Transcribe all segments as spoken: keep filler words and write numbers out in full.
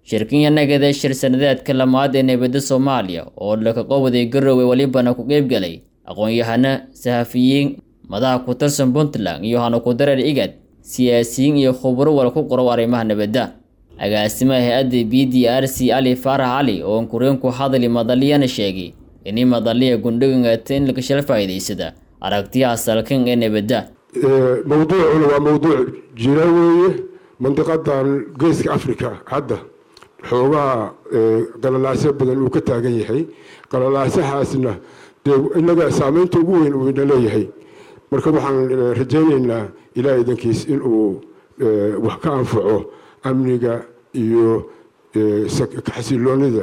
shirkiyan nagada shir sanadeedka lamaad ee nabadda Soomaaliya oo la ka qowday Garowe walibana ku qayb galay aqoon-yahano saxafiyiin madaxa ku tirsan Puntland iyo hano ku darar igad siyaasiyiin iyo khubaro wal ku qoro arrimaha nabadda agaasimaha hay'adda B D R C Ali Farah Ali oo kureen ku hadlay madaliyana sheegay in madaliya gundhiga teen la ka shal faa'iideysada aragtiyaha salkan ee nabadda موضوعنا هو موضوع جنوي منطقة جيسك أفريقيا هذا حوجا قلنا بدل وكتا جيهي قلنا سحاسنا إننا سامين تقولين وين ليهي مركب عن رجالنا إلى إذا كيس إنه وحكام فعو أمنيجا يو كحسيلون ذا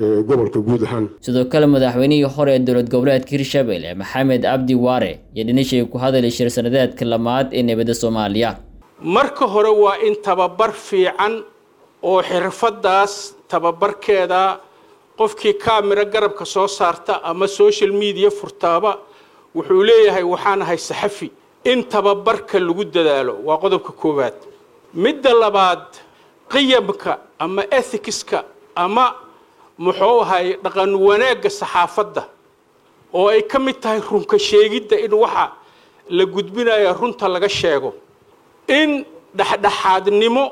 sidoo kale madaxweynihii hore ee dowlad goboleedka Hirshabelle Maxamed Abdi Waare yadinishii ku hadalay shir sanadeedka lamaad ee nabadda Soomaaliya marka hore waa in tababar fiican oo xirfadaas tababarkeeda qofkii kaamira garabka soo saarta ama social media furtaaba wuxuu leeyahay waxaan ahay saxafi in tababarka lagu dadaalo waa qodobka koowaad midda labaad qiyamka ama ethicska ama muxuu ahay dhaqan wanaagga saxaafadda oo ay ka mid tahay runka sheegidda in waxa la gudbinayo runta laga sheego in dhaxdhaxaadnimo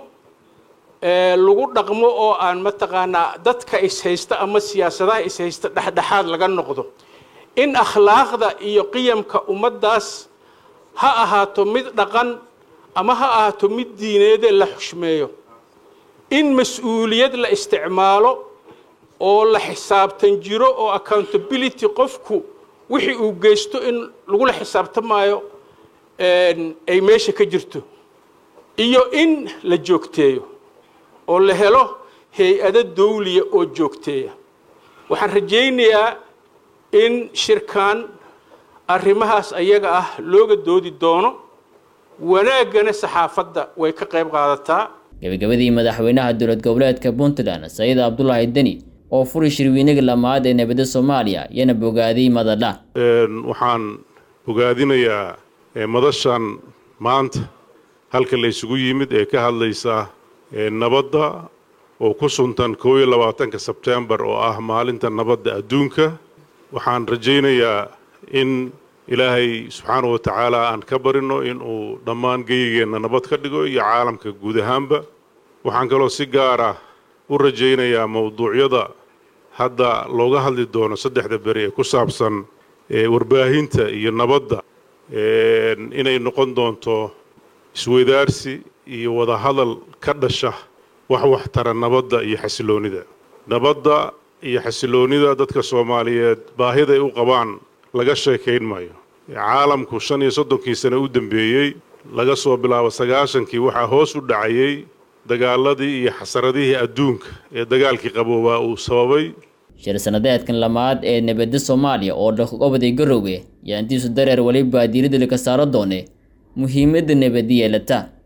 ee lagu dhaqmo oo aan mataqaana dadka is haysta ama siyaasadaha is haysta dhaxdhaxaad laga noqdo in akhlaaqda iyo qiyamka ummadaas ha ahaato mid dhaqan ama ha ahaato mid diineed la xushmeeyo in mas'uuliyad la isticmaalo oo la xisaabtan jiro oo accountability qofku wixii uu geysto in lagu la xisaabtamayo een ay meesha ka jirto iyo in la joogteeyo oo la helo hay'ado dawliya oo joogteeya waxaan rajaynayaa in shirkan arrimahaas ayaga ah looga doodi doono wanaagana saxaafadda way ka qayb qaadataa gabagabadii madaxweynaha dowlad goboleedka Puntland Sayid Abdullahi Deni oo furay shirweynaha lamaad ee nabadda Soomaaliya yana bogaadiyay madadha een waxaan bogaadinayaa madashan maanta halka la isugu yimid ee ka hadlaysa nabadda oo ku suntan kow iyo labaatanka September oo ah maalinta nabadda adduunka waxaan rajaynayaa in Ilaahay subhanahu wa ta'ala aan ka barino in uu dhammaan geeyigeena nabad ka dhigo iyo caalamka guud ahaanba waxaan kaloo si gaar ah u rajaynayaa mawduucyada hadda looga hadli doono saddexda bari ee ku saabsan ee warbaahinta iyo nabadda ee inay noqon doonto isweydaarsi iyo wada hadal ka dhasha wax wax tara nabadda iyo xasiloonida nabadda iyo xasiloonida dadka Soomaaliyeed baahida ay u qabaan laga sheekeyn maayo caalamku shan iyo soddonkii sano u dambeeyay laga soo bilaabo sagaashankii waxa hoos u dhacayay dagaaladii iyo xasaradihii adduunka ee dagaalkii qaboobaa uu sababay shir sanadeedkan lamaad ee nabadda Soomaaliya oo la qowday Garowe yaantiisu dareer waliba diiradda ka saaro doone muhiimadda nabadda yeelata